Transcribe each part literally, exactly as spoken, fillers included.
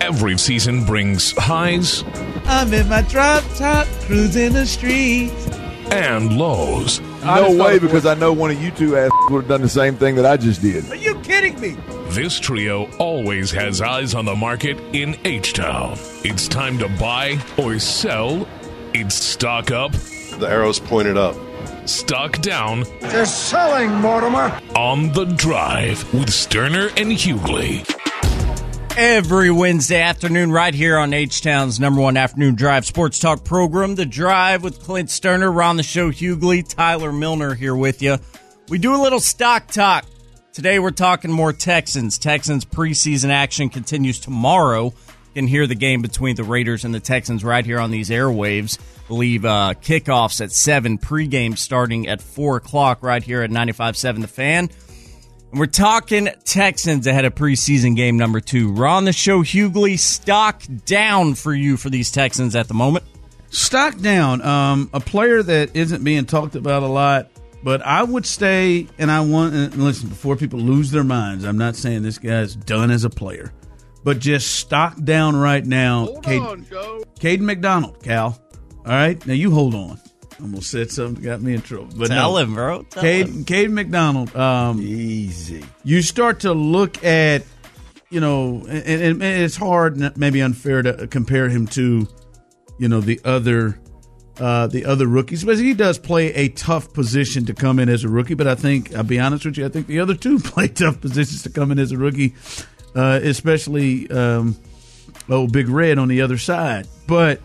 Every season brings highs. I'm in my drop top, cruising the streets. And lows. No way, because I know one of you two ass would have done the same thing that I just did. Are you kidding me? This trio always has eyes on the market in H-Town. It's time to buy or sell. It's stock up. The arrow's pointed up. Stock down. They're selling, Mortimer. On the Drive with Sterner and Hughley. Every Wednesday afternoon right here on H-Town's number one afternoon drive sports talk program, The Drive with Clint Sterner, Ron the Show Hughley, Tyler Milner here with you. We do a little stock talk. Today we're talking more Texans. Texans preseason action continues tomorrow. You can hear the game between the Raiders and the Texans right here on these airwaves. I believe uh, kickoffs at seven, pregame starting at four o'clock right here at ninety-five point seven The Fan. And we're talking Texans ahead of preseason game number two. Ron the Show Hughley, stock down for you for these Texans at the moment. Stock down. Um, a player that isn't being talked about a lot, but I would stay, and I want, and listen, before people lose their minds, I'm not saying this guy's done as a player, but just stock down right now. Hold Cade, on, Joe. Caden McDonald, Cal. All right? Now you hold on. Almost said something that got me in trouble. But Tell no. him, bro. Tell Cade, him. Caden McDonald. Um, Easy. You start to look at, you know, and, and it's hard, maybe unfair to compare him to, you know, the other uh, the other rookies. But he does play a tough position to come in as a rookie. But I think, I'll be honest with you, I think the other two play tough positions to come in as a rookie, uh, especially, um, oh, Big Red on the other side. But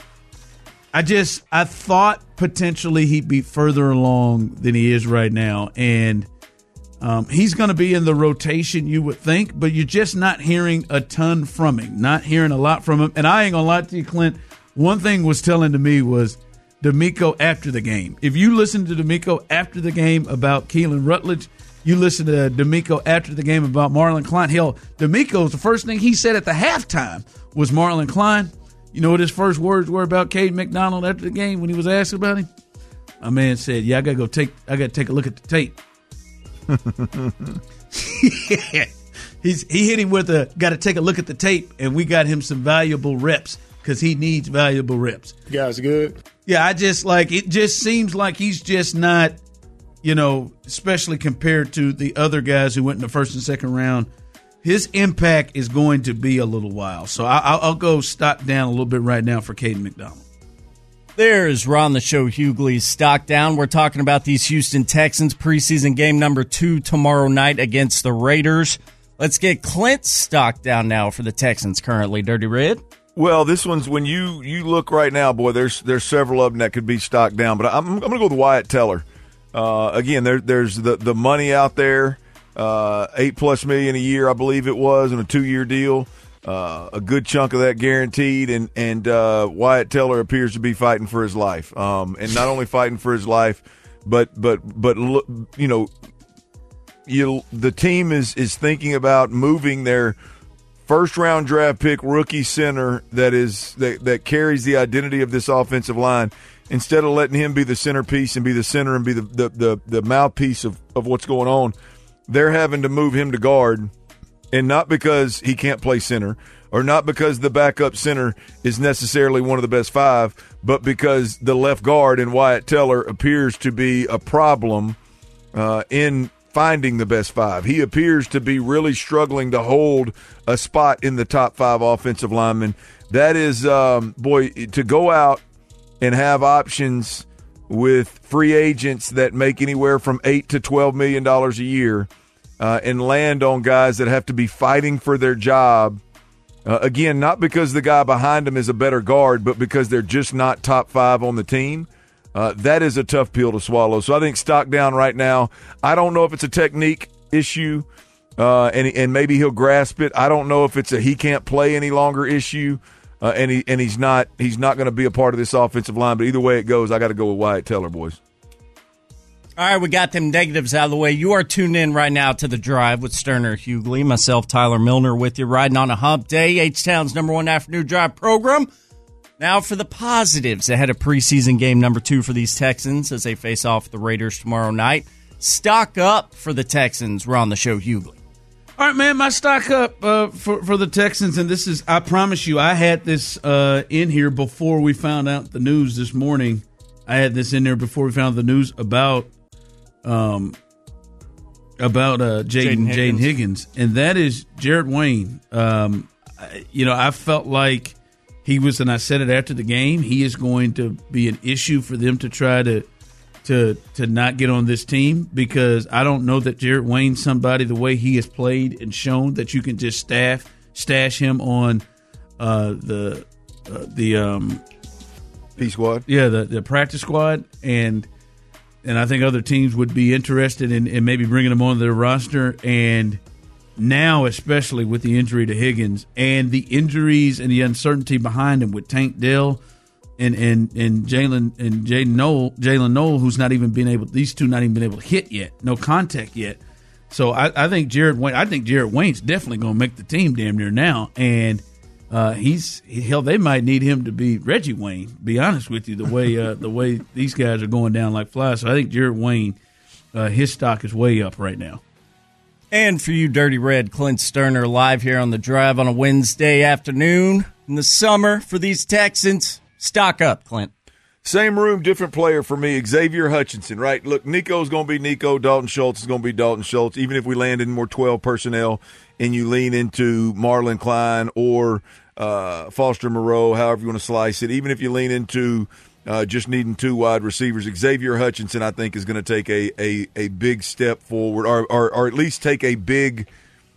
I just, I thought potentially he'd be further along than he is right now. And um, he's going to be in the rotation, you would think, but you're just not hearing a ton from him, not hearing a lot from him. And I ain't going to lie to you, Clint, one thing was telling to me was D'Amico after the game. If you listen to D'Amico after the game about Keelan Rutledge, you listen to D'Amico after the game about Marlon Klein. Hell, D'Amico's the first thing he said at the halftime was Marlon Klein. You know what his first words were about Caden McDonald after the game when he was asked about him? My man said, "Yeah, I gotta go take. I gotta take a look at the tape." yeah. He's he hit him with a got to take a look at the tape, and we got him some valuable reps because he needs valuable reps. You guys good? Yeah, I just like it. Just seems like he's just not, you know, especially compared to the other guys who went in the first and second round. His impact is going to be a little while. So I, I'll, I'll go stock down a little bit right now for Caden McDonald. There's Ron the Show Hughley's stock down. We're talking about these Houston Texans preseason game number two tomorrow night against the Raiders. Let's get Clint's stock down now for the Texans currently. Dirty Red? Well, this one's when you, you look right now, boy, there's there's several of them that could be stock down. But I'm, I'm going to go with Wyatt Teller. Uh, again, there, there's the, the money out there. Uh, eight plus million a year, I believe it was, in a two-year deal. Uh, a good chunk of that guaranteed, and and uh, Wyatt Teller appears to be fighting for his life. Um, and not only fighting for his life, but but but you know, you the team is is thinking about moving their first-round draft pick rookie center that is that that carries the identity of this offensive line. Instead of letting him be the centerpiece and be the center and be the the the, the mouthpiece of, of what's going on, they're having to move him to guard, and not because he can't play center or not because the backup center is necessarily one of the best five, but because the left guard in Wyatt Teller appears to be a problem uh, in finding the best five. He appears to be really struggling to hold a spot in the top five offensive linemen. That is, um, boy, to go out and have options with free agents that make anywhere from eight to twelve million dollars a year, uh, and land on guys that have to be fighting for their job. Uh, again, not because the guy behind them is a better guard, but because they're just not top five on the team. Uh, that is a tough pill to swallow. So I think stock down right now. I don't know if it's a technique issue, uh, and and maybe he'll grasp it. I don't know if it's a he can't play any longer issue. Uh, and he and he's not he's not going to be a part of this offensive line. But either way it goes, I got to go with Wyatt Teller, boys. All right, we got them negatives out of the way. You are tuned in right now to The Drive with Sterner Hughley. Myself, Tyler Milner, with you, riding on a hump day. H-Town's number one afternoon drive program. Now for the positives ahead of preseason game number two for these Texans as they face off the Raiders tomorrow night. Stock up for the Texans. We're on the show, Hughley. All right, man, my stock up uh, for, for the Texans, and this is, I promise you, I had this uh, in here before we found out the news this morning. I had this in there before we found the news about um, about uh, Jaden Higgins. Higgins, and that is Jared Wayne. Um, you know, I felt like he was, and I said it after the game, he is going to be an issue for them to try to to to not get on this team, because I don't know that Jared Wayne's somebody, the way he has played and shown, that you can just staff stash him on uh, the uh, the um, P squad. Yeah, the, the practice squad, and and I think other teams would be interested in, in maybe bringing him on their roster. And now, especially with the injury to Higgins and the injuries and the uncertainty behind him with Tank Dell and and and Jalen and Jaden Noel, Jalen Noel, who's not even been able, these two not even been able to hit yet, no contact yet. So I, I think Jared Wayne, I think Jared Wayne's definitely going to make the team damn near now, and uh, he's hell, they might need him to be Reggie Wayne. Be honest with you, the way uh, the way these guys are going down like flies. So I think Jared Wayne, uh, his stock is way up right now. And for you, Dirty Red, Clint Sterner live here on the Drive on a Wednesday afternoon in the summer for these Texans. Stock up, Clint. Same room, different player for me, Xavier Hutchinson, right? Look, Nico's going to be Nico. Dalton Schultz is going to be Dalton Schultz. Even if we land in more twelve personnel and you lean into Marlon Klein or uh, Foster Moreau, however you want to slice it, even if you lean into uh, just needing two wide receivers, Xavier Hutchinson, I think, is going to take a, a, a big step forward, or, or, or at least take a big,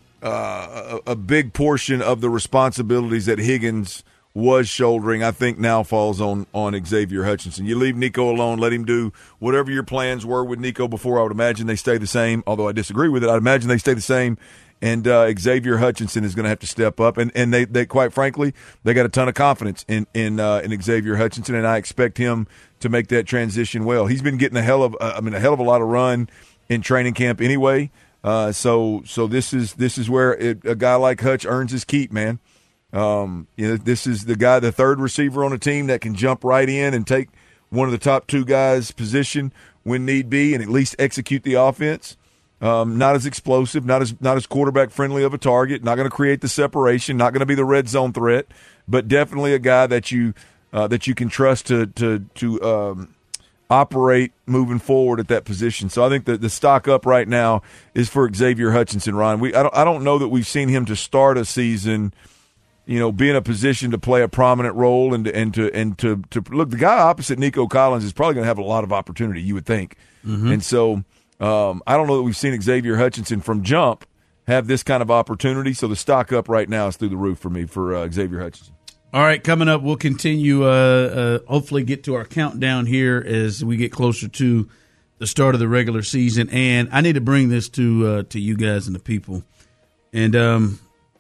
uh, a, a big portion of the responsibilities that Higgins was shouldering, I think now falls on, on Xavier Hutchinson. You leave Nico alone, let him do whatever your plans were with Nico before. I would imagine they stay the same, although I disagree with it. I'd imagine they stay the same, and uh, Xavier Hutchinson is going to have to step up. And, and they, they, quite frankly, they got a ton of confidence in in, uh, in Xavier Hutchinson, and I expect him to make that transition well. He's been getting a hell of, uh, I mean, a hell of a lot of run in training camp anyway. Uh, so so this is this is where it, a guy like Hutch earns his keep, man. Um, you know, this is the guy, the third receiver on a team that can jump right in and take one of the top two guys' position when need be, and at least execute the offense. Um, not as explosive, not as not as quarterback friendly of a target, not going to create the separation, not going to be the red zone threat, but definitely a guy that you uh, that you can trust to to to um, operate moving forward at that position. So I think that the stock up right now is for Xavier Hutchinson. Ryan, we I don't I don't know that we've seen him to start a season, you know, be in a position to play a prominent role and to, and to and to to look. The guy opposite Nico Collins is probably going to have a lot of opportunity, you would think. Mm-hmm. And so um, I don't know that we've seen Xavier Hutchinson from jump have this kind of opportunity. So the stock up right now is through the roof for me for uh, Xavier Hutchinson. All right, coming up, we'll continue. Uh, uh, hopefully, get to our countdown here as we get closer to the start of the regular season. And I need to bring this to uh, to you guys and the people. And um.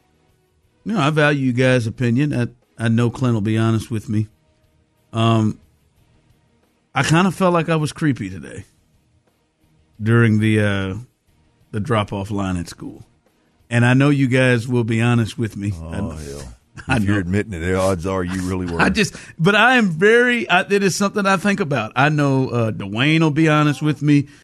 You know, I value you guys' opinion. I, I know Clint will be honest with me. Um, I kind of felt like I was creepy today during the uh, the drop-off line at school. And I know you guys will be honest with me. Oh, I, hell. I if know. you're admitting it, the odds are you really were. I just, but I am very, I, it is something I think about. I know uh, Dwayne will be honest with me.